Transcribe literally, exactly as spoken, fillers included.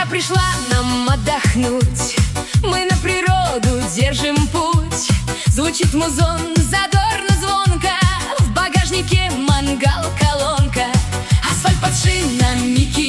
Пора пришла нам отдохнуть, мы на природу держим путь. Звучит музон задорно звонко, в багажнике мангал колонка, асфальт под шинами.